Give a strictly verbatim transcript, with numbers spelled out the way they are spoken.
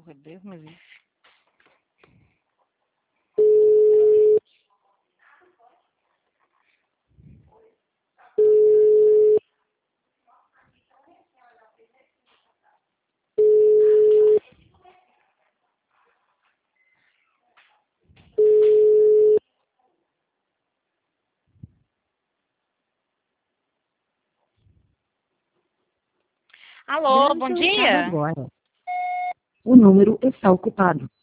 Porra, Deus me livre. Alô, bom dia. Agora. O número está ocupado.